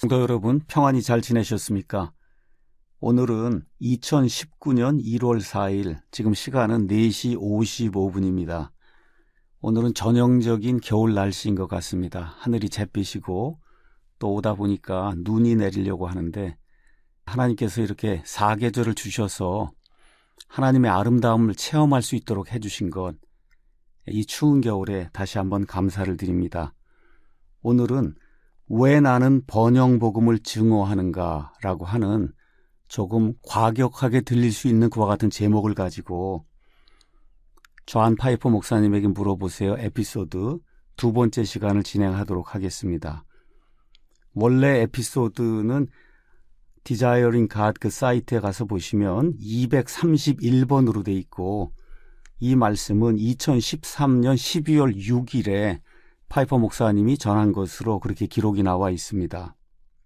성도 여러분, 평안히 잘 지내셨습니까? 오늘은 2019년 1월 4일, 지금 시간은 4시 55분입니다. 오늘은 전형적인 겨울 날씨인 것 같습니다. 하늘이 잿빛이고 또 오다 보니까 눈이 내리려고 하는데, 하나님께서 이렇게 사계절을 주셔서 하나님의 아름다움을 체험할 수 있도록 해주신 것, 이 추운 겨울에 다시 한번 감사를 드립니다. 오늘은 왜 나는 번영복음을 증오하는가 라고 하는 조금 과격하게 들릴 수 있는 그와 같은 제목을 가지고 존 파이퍼 목사님에게 물어보세요 에피소드 두 번째 시간을 진행하도록 하겠습니다. 원래 에피소드는 Desiring God 그 사이트에 가서 보시면 231번으로 돼 있고, 이 말씀은 2013년 12월 6일에 파이퍼 목사님이 전한 것으로 그렇게 기록이 나와 있습니다.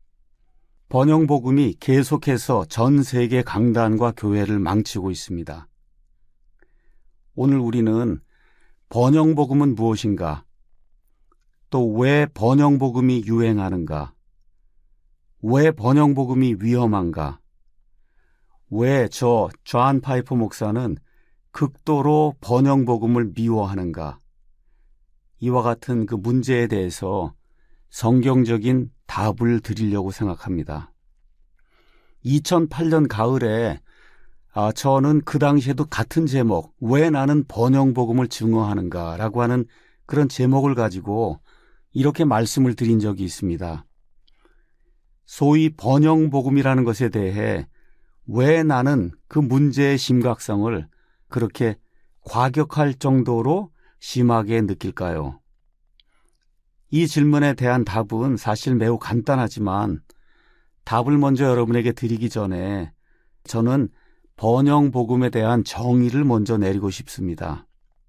번영복음이 계속해서 전 세계 강단과 교회를 망치고 있습니다. 오늘 우리는 번영복음은 무엇인가? 또 왜 번영복음이 유행하는가? 왜 번영복음이 위험한가? 왜 존 파이퍼 목사는 극도로 번영복음을 미워하는가? 이와 같은 그 문제에 대해서 성경적인 답을 드리려고 생각합니다. 2008년 가을에 저는 그 당시에도 같은 제목, 왜 나는 번영복음을 증오하는가 라고 하는 그런 제목을 가지고 이렇게 말씀을 드린 적이 있습니다. 소위 번영복음이라는 것에 대해 왜 나는 그 문제의 심각성을 그렇게 과격할 정도로 심하게 느낄까요? 이 질문에 대한 답은 사실 매우 간단하지만 답을 먼저 여러분에게 드리기 전에 저는 번영복음에 대한 정의를 먼저 내리고 싶습니다.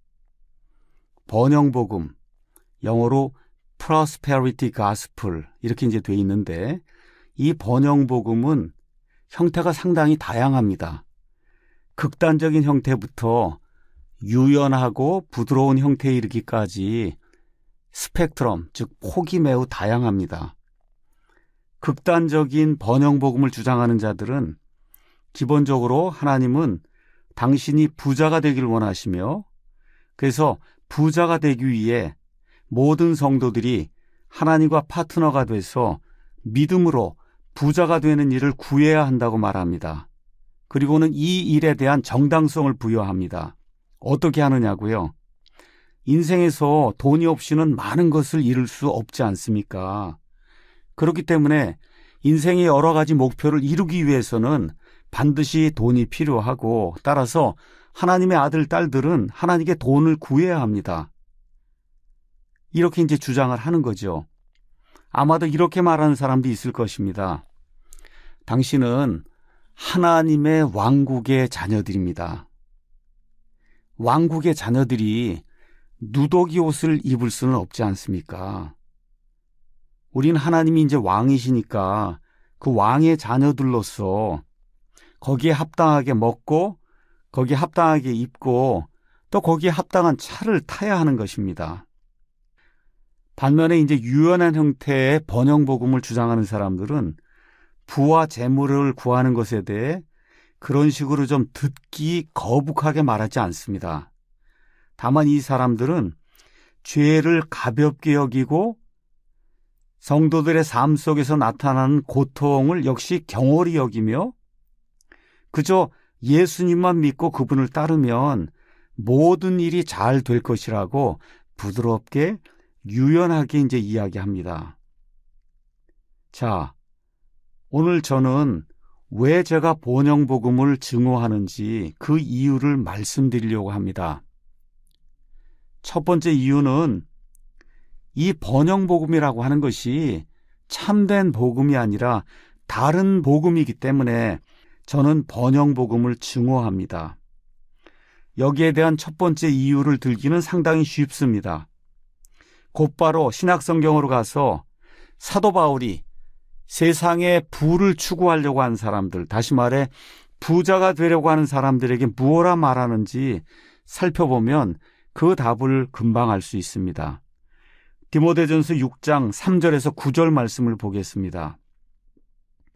번영복음, 영어로 Prosperity Gospel 이렇게 이제 돼 있는데, 이 번영복음은 형태가 상당히 다양합니다. 극단적인 형태부터 유연하고 부드러운 형태에 이르기까지 스펙트럼, 즉 폭이 매우 다양합니다. 극단적인 번영복음을 주장하는 자들은 기본적으로 하나님은 당신이 부자가 되길 원하시며, 그래서 부자가 되기 위해 모든 성도들이 하나님과 파트너가 돼서 믿음으로 부자가 되는 일을 구해야 한다고 말합니다. 그리고는 이 일에 대한 정당성을 부여합니다. 어떻게 하느냐고요? 인생에서 돈이 없이는 많은 것을 이룰 수 없지 않습니까? 그렇기 때문에 인생의 여러 가지 목표를 이루기 위해서는 반드시 돈이 필요하고, 따라서 하나님의 아들, 딸들은 하나님께 돈을 구해야 합니다. 이렇게 이제 주장을 하는 거죠. 아마도 이렇게 말하는 사람도 있을 것입니다. 당신은 하나님의 왕국의 자녀들입니다. 왕국의 자녀들이 누더기 옷을 입을 수는 없지 않습니까? 우리는 하나님이 이제 왕이시니까 그 왕의 자녀들로서 거기에 합당하게 먹고, 거기에 합당하게 입고, 또 거기에 합당한 차를 타야 하는 것입니다. 반면에 이제 유연한 형태의 번영복음을 주장하는 사람들은 부와 재물을 구하는 것에 대해 그런 식으로 좀 듣기 거북하게 말하지 않습니다. 다만 이 사람들은 죄를 가볍게 여기고 성도들의 삶 속에서 나타나는 고통을 역시 경홀히 여기며, 그저 예수님만 믿고 그분을 따르면 모든 일이 잘 될 것이라고 부드럽게 유연하게 이제 이야기합니다. 자, 오늘 저는 왜 제가 번영복음을 증오하는지 그 이유를 말씀드리려고 합니다. 첫 번째 이유는 이 번영복음이라고 하는 것이 참된 복음이 아니라 다른 복음이기 때문에 저는 번영복음을 증오합니다. 여기에 대한 첫 번째 이유를 들기는 상당히 쉽습니다. 곧바로 신약성경으로 가서 사도 바울이 세상의 부를 추구하려고 하는 사람들, 다시 말해 부자가 되려고 하는 사람들에게 무엇라 말하는지 살펴보면 그 답을 금방 알 수 있습니다. 디모데전서 6장 3절에서 9절 말씀을 보겠습니다.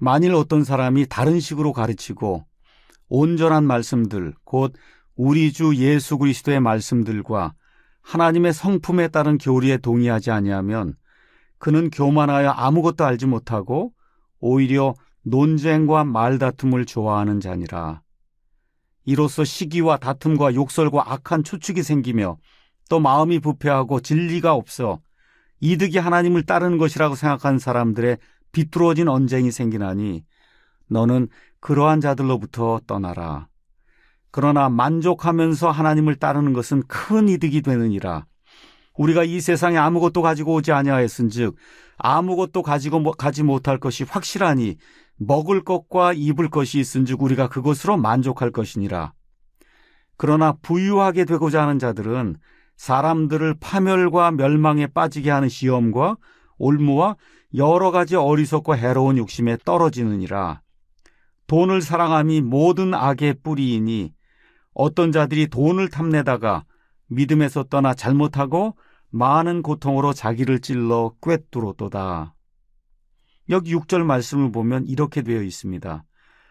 만일 어떤 사람이 다른 식으로 가르치고 온전한 말씀들, 곧 우리 주 예수 그리스도의 말씀들과 하나님의 성품에 따른 교리에 동의하지 아니하면 그는 교만하여 아무것도 알지 못하고 오히려 논쟁과 말다툼을 좋아하는 자니라. 이로써 시기와 다툼과 욕설과 악한 추측이 생기며 또 마음이 부패하고 진리가 없어 이득이 하나님을 따르는 것이라고 생각하는 사람들의 비뚤어진 언쟁이 생기나니 너는 그러한 자들로부터 떠나라. 그러나 만족하면서 하나님을 따르는 것은 큰 이득이 되느니라. 우리가 이 세상에 아무것도 가지고 오지 아니하였은즉 아무것도 가지 못할 것이 확실하니 먹을 것과 입을 것이 있은즉 우리가 그것으로 만족할 것이니라. 그러나 부유하게 되고자 하는 자들은 사람들을 파멸과 멸망에 빠지게 하는 시험과 올무와 여러 가지 어리석고 해로운 욕심에 떨어지느니라. 돈을 사랑함이 모든 악의 뿌리이니 어떤 자들이 돈을 탐내다가 믿음에서 떠나 잘못하고 많은 고통으로 자기를 찔러 꿰뚫었도다. 여기 6절 말씀을 보면 이렇게 되어 있습니다.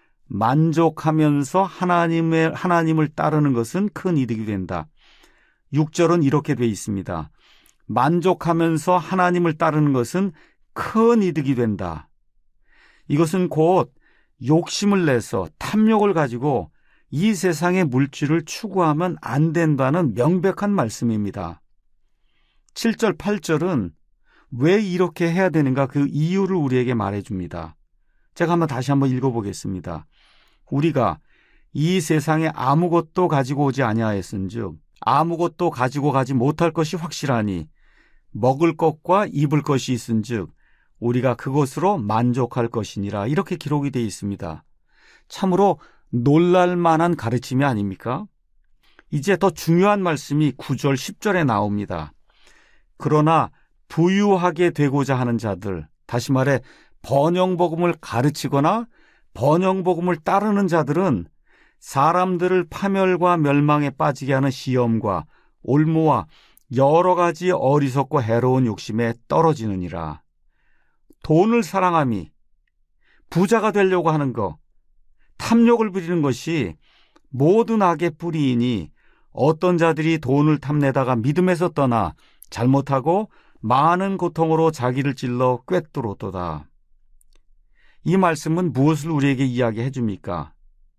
만족하면서 하나님을 따르는 것은 큰 이득이 된다. 6절은 이렇게 되어 있습니다. 만족하면서 하나님을 따르는 것은 큰 이득이 된다. 이것은 곧 욕심을 내서 탐욕을 가지고 이 세상의 물질을 추구하면 안 된다는 명백한 말씀입니다. 7절, 8절은 왜 이렇게 해야 되는가 그 이유를 우리에게 말해줍니다. 제가 다시 한번 읽어보겠습니다. 우리가 이 세상에 아무것도 가지고 오지 아니하였은즉 아무것도 가지고 가지 못할 것이 확실하니 먹을 것과 입을 것이 있은즉 우리가 그것으로 만족할 것이니라. 이렇게 기록이 되어 있습니다. 참으로 놀랄 만한 가르침이 아닙니까? 이제 더 중요한 말씀이 9절, 10절에 나옵니다. 그러나 부유하게 되고자 하는 자들, 다시 말해 번영복음을 가르치거나 번영복음을 따르는 자들은 사람들을 파멸과 멸망에 빠지게 하는 시험과 올무와 여러 가지 어리석고 해로운 욕심에 떨어지느니라. 돈을 사랑함이, 부자가 되려고 하는 것, 탐욕을 부리는 것이 모든 악의 뿌리이니 어떤 자들이 돈을 탐내다가 믿음에서 떠나 잘못하고 많은 고통으로 자기를 찔러 꿰뚫었도다. 이 말씀은 무엇을 우리에게 이야기해 줍니까?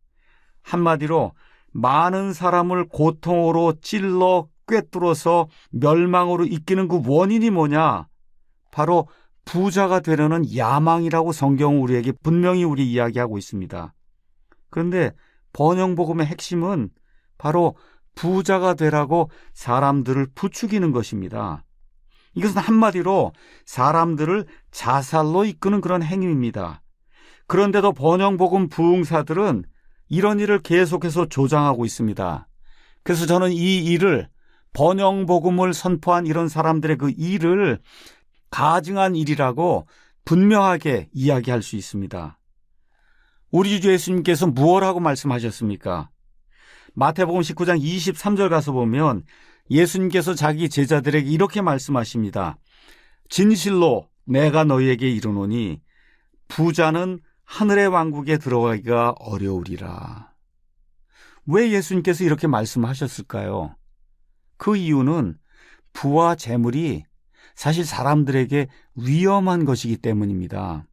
한마디로 많은 사람을 고통으로 찔러 꿰뚫어서 멸망으로 이끄는 그 원인이 뭐냐? 바로 부자가 되려는 야망이라고 성경은 우리에게 분명히 이야기하고 있습니다. 그런데 번영복음의 핵심은 바로 부자가 되라고 사람들을 부추기는 것입니다. 이것은 한마디로 사람들을 자살로 이끄는 그런 행위입니다. 그런데도 번영복음 부흥사들은 이런 일을 계속해서 조장하고 있습니다. 그래서 저는 이 일을, 번영복음을 선포한 이런 사람들의 그 일을 가증한 일이라고 분명하게 이야기할 수 있습니다. 우리 주 예수님께서 무엇하고 말씀하셨습니까? 마태복음 19장 23절 가서 보면 예수님께서 자기 제자들에게 이렇게 말씀하십니다. 진실로 내가 너희에게 이르노니 부자는 하늘의 왕국에 들어가기가 어려우리라. 왜 예수님께서 이렇게 말씀하셨을까요? 그 이유는 부와 재물이 사실 사람들에게 위험한 것이기 때문입니다.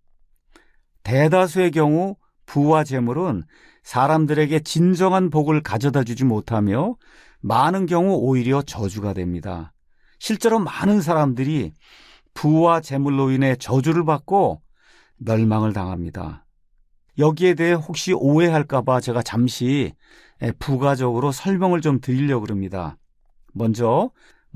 대다수의 경우 부와 재물은 사람들에게 진정한 복을 가져다 주지 못하며 많은 경우 오히려 저주가 됩니다. 실제로 많은 사람들이 부와 재물로 인해 저주를 받고 멸망을 당합니다. 여기에 대해 혹시 오해할까 봐 제가 잠시 부가적으로 설명을 좀 드리려고 합니다. 먼저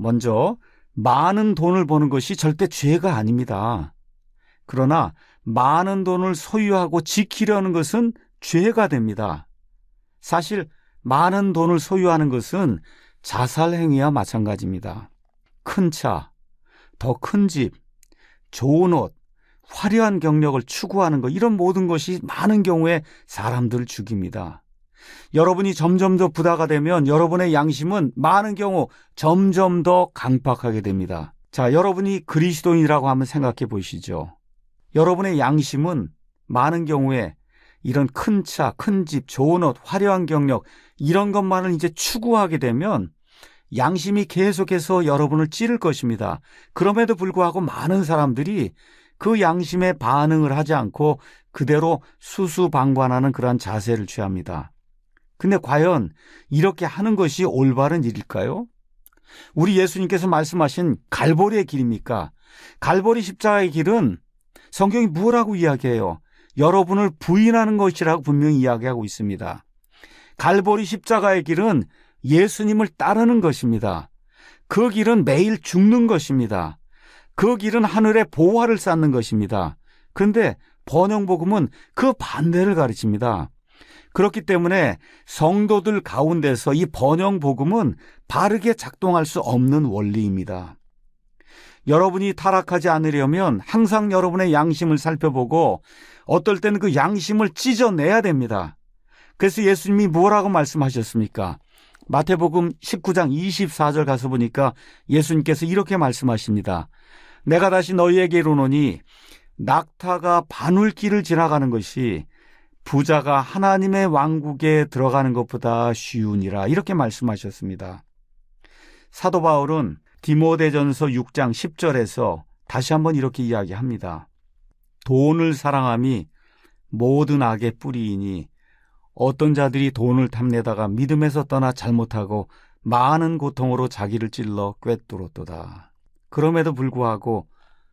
많은 돈을 버는 것이 절대 죄가 아닙니다. 그러나 많은 돈을 소유하고 지키려는 것은 죄가 됩니다. 사실 많은 돈을 소유하는 것은 자살 행위와 마찬가지입니다. 큰 차, 더 큰 집, 좋은 옷, 화려한 경력을 추구하는 것, 이런 모든 것이 많은 경우에 사람들을 죽입니다. 여러분이 점점 더 부자가 되면 여러분의 양심은 많은 경우 점점 더 강팍하게 됩니다. 자, 여러분이 그리스도인이라고 한번 생각해 보시죠. 여러분의 양심은 많은 경우에 이런 큰 차, 큰 집, 좋은 옷, 화려한 경력 이런 것만을 이제 추구하게 되면 양심이 계속해서 여러분을 찌를 것입니다. 그럼에도 불구하고 많은 사람들이 그 양심에 반응을 하지 않고 그대로 수수방관하는 그러한 자세를 취합니다. 근데 과연 이렇게 하는 것이 올바른 일일까요? 우리 예수님께서 말씀하신 갈보리의 길입니까? 갈보리 십자가의 길은 성경이 뭐라고 이야기해요? 여러분을 부인하는 것이라고 분명히 이야기하고 있습니다. 갈보리 십자가의 길은 예수님을 따르는 것입니다. 그 길은 매일 죽는 것입니다. 그 길은 하늘의 보화를 쌓는 것입니다. 그런데 번영복음은 그 반대를 가르칩니다. 그렇기 때문에 성도들 가운데서 이 번영복음은 바르게 작동할 수 없는 원리입니다. 여러분이 타락하지 않으려면 항상 여러분의 양심을 살펴보고 어떨 때는 그 양심을 찢어내야 됩니다. 그래서 예수님이 뭐라고 말씀하셨습니까? 마태복음 19장 24절 가서 보니까 예수님께서 이렇게 말씀하십니다. 내가 다시 너희에게 이르노니 낙타가 바늘길을 지나가는 것이 부자가 하나님의 왕국에 들어가는 것보다 쉬우니라 이렇게 말씀하셨습니다. 사도 바울은 디모데전서 6장 10절에서 다시 한번 이렇게 이야기합니다. 돈을 사랑함이 모든 악의 뿌리이니 어떤 자들이 돈을 탐내다가 믿음에서 떠나 잘못하고 많은 고통으로 자기를 찔러 꿰뚫었도다. 그럼에도 불구하고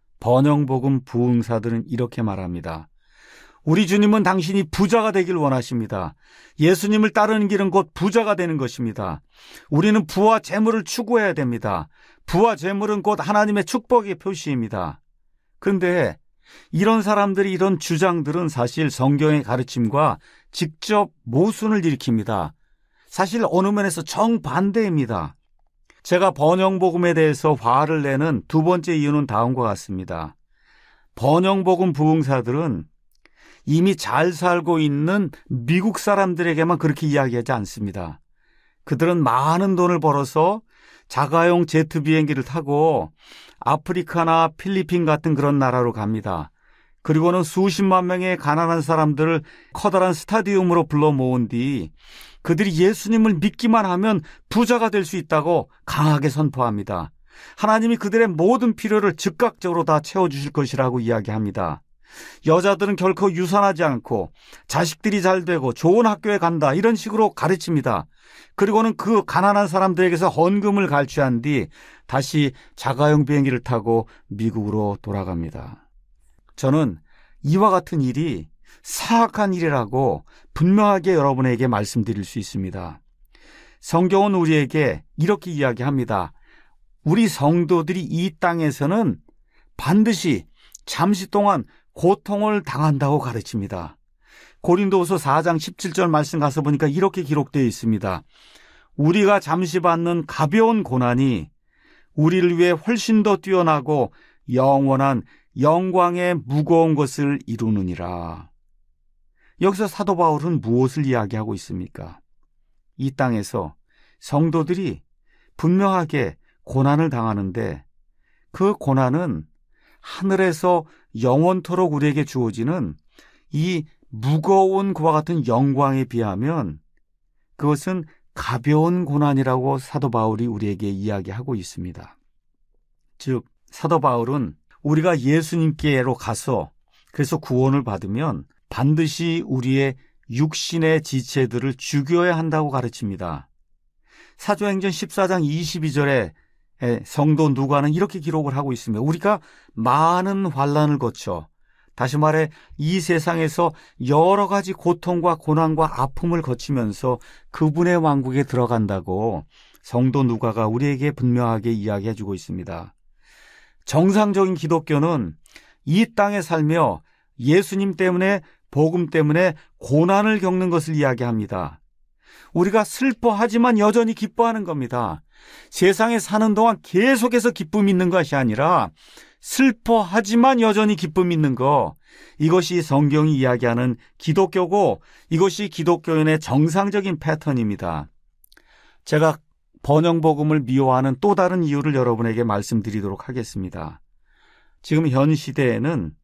번영복음 부흥사들은 이렇게 말합니다. 우리 주님은 당신이 부자가 되길 원하십니다. 예수님을 따르는 길은 곧 부자가 되는 것입니다. 우리는 부와 재물을 추구해야 됩니다. 부와 재물은 곧 하나님의 축복의 표시입니다. 그런데 이런 사람들이 이런 주장들은 사실 성경의 가르침과 직접 모순을 일으킵니다. 사실 어느 면에서 정반대입니다. 제가 번영복음에 대해서 화를 내는 두 번째 이유는 다음과 같습니다. 번영복음 부흥사들은 이미 잘 살고 있는 미국 사람들에게만 그렇게 이야기하지 않습니다. 그들은 많은 돈을 벌어서 자가용 제트 비행기를 타고 아프리카나 필리핀 같은 그런 나라로 갑니다. 그리고는 수십만 명의 가난한 사람들을 커다란 스타디움으로 불러 모은 뒤 그들이 예수님을 믿기만 하면 부자가 될 수 있다고 강하게 선포합니다. 하나님이 그들의 모든 필요를 즉각적으로 다 채워주실 것이라고 이야기합니다. 여자들은 결코 유산하지 않고 자식들이 잘 되고 좋은 학교에 간다 이런 식으로 가르칩니다. 그리고는 그 가난한 사람들에게서 헌금을 갈취한 뒤 다시 자가용 비행기를 타고 미국으로 돌아갑니다. 저는 이와 같은 일이 사악한 일이라고 분명하게 여러분에게 말씀드릴 수 있습니다. 성경은 우리에게 이렇게 이야기합니다. 우리 성도들이 이 땅에서는 반드시 잠시 동안 고통을 당한다고 가르칩니다. 고린도후서 4장 17절 말씀 가서 보니까 이렇게 기록되어 있습니다. 우리가 잠시 받는 가벼운 고난이 우리를 위해 훨씬 더 뛰어나고 영원한 영광의 무거운 것을 이루느니라. 여기서 사도 바울은 무엇을 이야기하고 있습니까? 이 땅에서 성도들이 분명하게 고난을 당하는데 그 고난은 하늘에서 영원토록 우리에게 주어지는 이 무거운 그와 같은 영광에 비하면 그것은 가벼운 고난이라고 사도 바울이 우리에게 이야기하고 있습니다. 즉 사도 바울은 우리가 예수님께로 가서 그래서 구원을 받으면 반드시 우리의 육신의 지체들을 죽여야 한다고 가르칩니다. 사도행전 14장 22절에 성도 누가는 이렇게 기록을 하고 있습니다. 우리가 많은 환난을 거쳐 다시 말해 이 세상에서 여러 가지 고통과 고난과 아픔을 거치면서 그분의 왕국에 들어간다고 성도 누가가 우리에게 분명하게 이야기해주고 있습니다. 정상적인 기독교는 이 땅에 살며 예수님 때문에 복음 때문에 고난을 겪는 것을 이야기합니다. 우리가 슬퍼하지만 여전히 기뻐하는 겁니다. 세상에 사는 동안 계속해서 기쁨이 있는 것이 아니라 슬퍼하지만 여전히 기쁨이 있는 것, 이것이 성경이 이야기하는 기독교고 이것이 기독교인의 정상적인 패턴입니다. 제가 번영복음을 미워하는 또 다른 이유를 여러분에게 말씀드리도록 하겠습니다. 지금 현 시대에는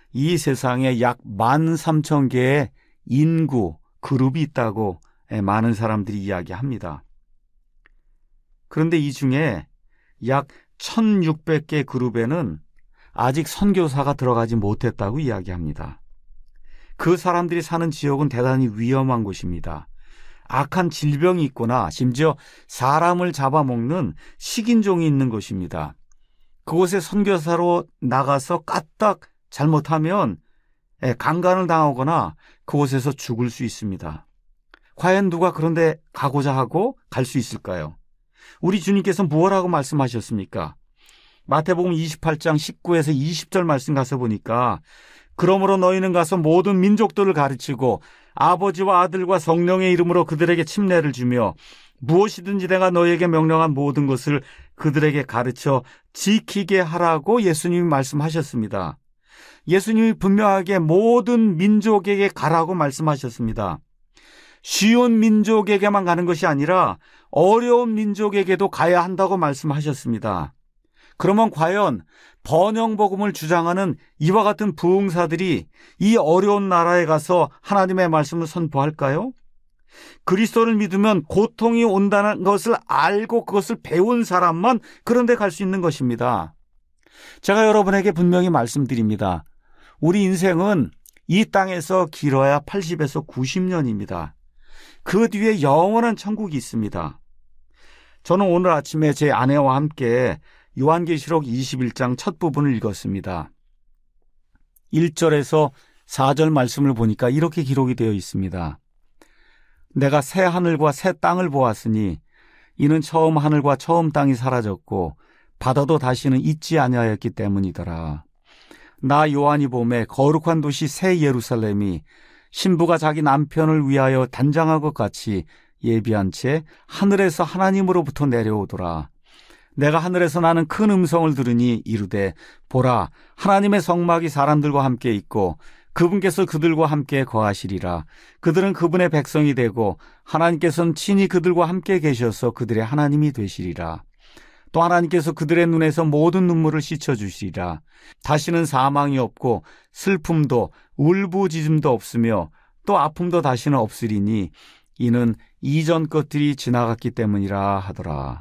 이 세상에 약 13,000개의 인구, 그룹이 있다고 많은 사람들이 이야기합니다. 그런데 이 중에 약 1,600개 그룹에는 아직 선교사가 들어가지 못했다고 이야기합니다. 그 사람들이 사는 지역은 대단히 위험한 곳입니다. 악한 질병이 있거나 심지어 사람을 잡아먹는 식인종이 있는 곳입니다. 그곳에 선교사로 나가서 까딱 잘못하면 강간을 당하거나 그곳에서 죽을 수 있습니다. 과연 누가 그런데 가고자 하고 갈 수 있을까요? 우리 주님께서 무엇라고 말씀하셨습니까? 마태복음 28장 19에서 20절 말씀 가서 보니까 그러므로 너희는 가서 모든 민족들을 가르치고 아버지와 아들과 성령의 이름으로 그들에게 침례를 주며 무엇이든지 내가 너희에게 명령한 모든 것을 그들에게 가르쳐 지키게 하라고 예수님이 말씀하셨습니다. 예수님이 분명하게 모든 민족에게 가라고 말씀하셨습니다. 쉬운 민족에게만 가는 것이 아니라 어려운 민족에게도 가야 한다고 말씀하셨습니다. 그러면 과연 번영복음을 주장하는 이와 같은 부흥사들이 이 어려운 나라에 가서 하나님의 말씀을 선포할까요? 그리스도를 믿으면 고통이 온다는 것을 알고 그것을 배운 사람만 그런 데 갈 수 있는 것입니다. 제가 여러분에게 분명히 말씀드립니다. 우리 인생은 이 땅에서 길어야 80에서 90년입니다. 그 뒤에 영원한 천국이 있습니다. 저는 오늘 아침에 제 아내와 함께 요한계시록 21장 첫 부분을 읽었습니다. 1절에서 4절 말씀을 보니까 이렇게 기록이 되어 있습니다. 내가 새 하늘과 새 땅을 보았으니 이는 처음 하늘과 처음 땅이 사라졌고 바다도 다시는 있지 아니하였기 때문이더라. 나 요한이 보매 거룩한 도시 새 예루살렘이 신부가 자기 남편을 위하여 단장한 것 같이 예비한 채 하늘에서 하나님으로부터 내려오더라. 내가 하늘에서 나는 큰 음성을 들으니 이르되 보라 하나님의 성막이 사람들과 함께 있고 그분께서 그들과 함께 거하시리라. 그들은 그분의 백성이 되고 하나님께서는 친히 그들과 함께 계셔서 그들의 하나님이 되시리라. 또 하나님께서 그들의 눈에서 모든 눈물을 씻어주시리라. 다시는 사망이 없고 슬픔도 울부짖음도 없으며 또 아픔도 다시는 없으리니 이는 이전 것들이 지나갔기 때문이라 하더라.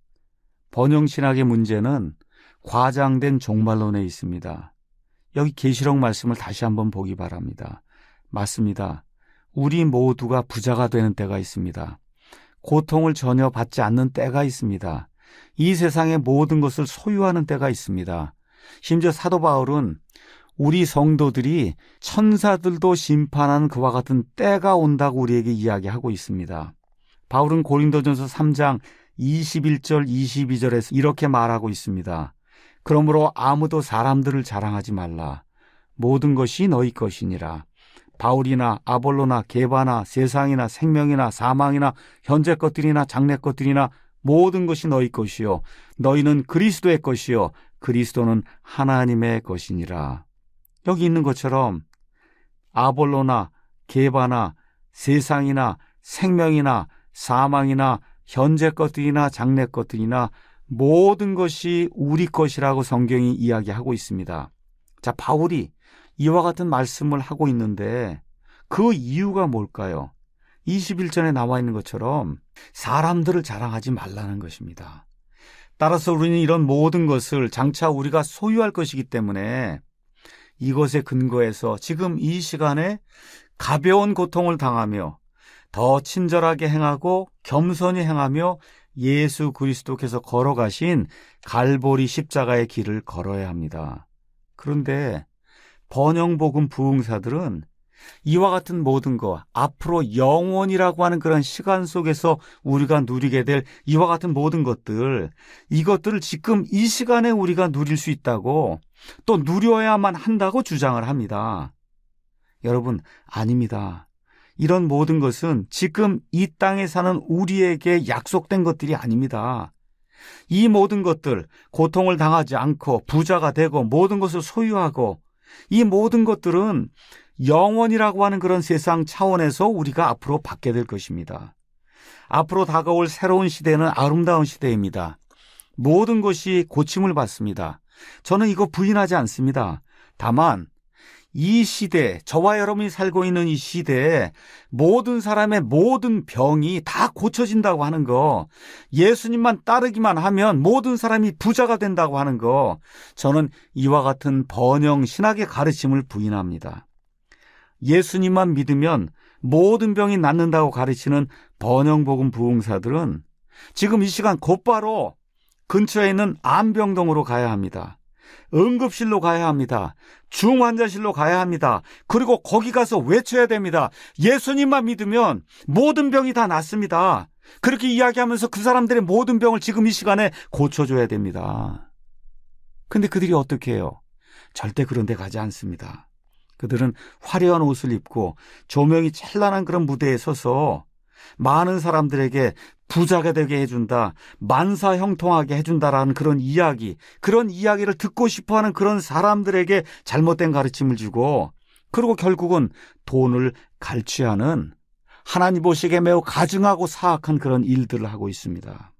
번영신학의 문제는 과장된 종말론에 있습니다. 여기 계시록 말씀을 다시 한번 보기 바랍니다. 맞습니다. 우리 모두가 부자가 되는 때가 있습니다. 고통을 전혀 받지 않는 때가 있습니다. 이 세상의 모든 것을 소유하는 때가 있습니다. 심지어 사도 바울은 우리 성도들이 천사들도 심판하는 그와 같은 때가 온다고 우리에게 이야기하고 있습니다. 바울은 고린도전서 3장 21절 22절에서 이렇게 말하고 있습니다. 그러므로 아무도 사람들을 자랑하지 말라. 모든 것이 너희 것이니라. 바울이나 아볼로나 게바나 세상이나 생명이나 사망이나 현재 것들이나 장래 것들이나 모든 것이 너희 것이요 너희는 그리스도의 것이요 그리스도는 하나님의 것이니라. 여기 있는 것처럼 아볼로나 게바나 세상이나 생명이나 사망이나 현재 것들이나 장래 것들이나 모든 것이 우리 것이라고 성경이 이야기하고 있습니다. 자, 바울이 이와 같은 말씀을 하고 있는데 그 이유가 뭘까요? 21절에 나와 있는 것처럼 사람들을 자랑하지 말라는 것입니다. 따라서 우리는 이런 모든 것을 장차 우리가 소유할 것이기 때문에 이것에 근거해서 지금 이 시간에 가벼운 고통을 당하며 더 친절하게 행하고 겸손히 행하며 예수 그리스도께서 걸어가신 갈보리 십자가의 길을 걸어야 합니다. 그런데 번영복음 부흥사들은 이와 같은 모든 것, 앞으로 영원이라고 하는 그런 시간 속에서 우리가 누리게 될 이와 같은 모든 것들, 이것들을 지금 이 시간에 우리가 누릴 수 있다고 또 누려야만 한다고 주장을 합니다. 여러분, 아닙니다. 이런 모든 것은 지금 이 땅에 사는 우리에게 약속된 것들이 아닙니다. 이 모든 것들, 고통을 당하지 않고 부자가 되고 모든 것을 소유하고 이 모든 것들은 영원이라고 하는 그런 세상 차원에서 우리가 앞으로 받게 될 것입니다. 앞으로 다가올 새로운 시대는 아름다운 시대입니다. 모든 것이 고침을 받습니다. 저는 이거 부인하지 않습니다. 다만 이 시대, 저와 여러분이 살고 있는 이 시대에 모든 사람의 모든 병이 다 고쳐진다고 하는 거, 예수님만 따르기만 하면 모든 사람이 부자가 된다고 하는 거, 저는 이와 같은 번영 신학의 가르침을 부인합니다. 예수님만 믿으면 모든 병이 낫는다고 가르치는 번영복음 부흥사들은 지금 이 시간 곧바로 근처에 있는 안병동으로 가야 합니다. 응급실로 가야 합니다. 중환자실로 가야 합니다. 그리고 거기 가서 외쳐야 됩니다. 예수님만 믿으면 모든 병이 다 낫습니다. 그렇게 이야기하면서 그 사람들의 모든 병을 지금 이 시간에 고쳐줘야 됩니다. 근데 그들이 어떻게 해요? 절대 그런 데 가지 않습니다. 그들은 화려한 옷을 입고 조명이 찬란한 그런 무대에 서서 많은 사람들에게 부자가 되게 해준다, 만사형통하게 해준다라는 그런 이야기를 듣고 싶어하는 그런 사람들에게 잘못된 가르침을 주고, 그리고 결국은 돈을 갈취하는 하나님 보시기에 매우 가증하고 사악한 그런 일들을 하고 있습니다.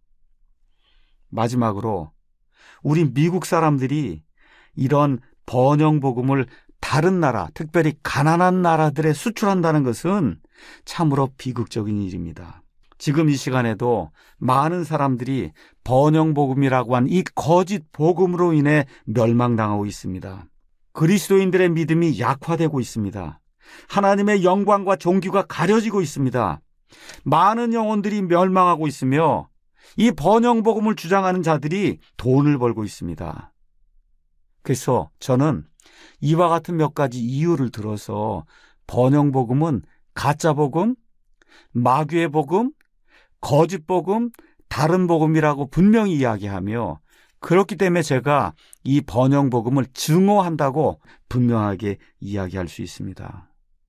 마지막으로 우리 미국 사람들이 이런 번영복음을 다른 나라, 특별히 가난한 나라들에 수출한다는 것은 참으로 비극적인 일입니다. 지금 이 시간에도 많은 사람들이 번영복음이라고 한 이 거짓 복음으로 인해 멸망당하고 있습니다. 그리스도인들의 믿음이 약화되고 있습니다. 하나님의 영광과 존귀가 가려지고 있습니다. 많은 영혼들이 멸망하고 있으며 이 번영복음을 주장하는 자들이 돈을 벌고 있습니다. 그래서 저는 이와 같은 몇 가지 이유를 들어서 번영복음은 가짜복음, 마귀의 복음, 거짓복음, 다른 복음이라고 분명히 이야기하며, 그렇기 때문에 제가 이 번영복음을 증오한다고 분명하게 이야기할 수 있습니다.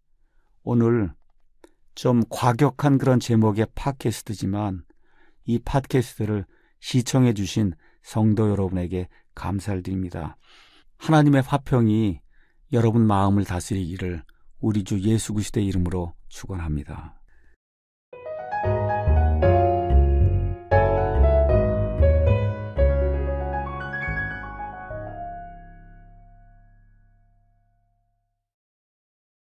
오늘 좀 과격한 그런 제목의 팟캐스트지만 이 팟캐스트를 시청해 주신 성도 여러분에게 감사를 드립니다. 하나님의 화평이 여러분 마음을 다스리기를 우리 주 예수 그리스도의 이름으로 축원합니다.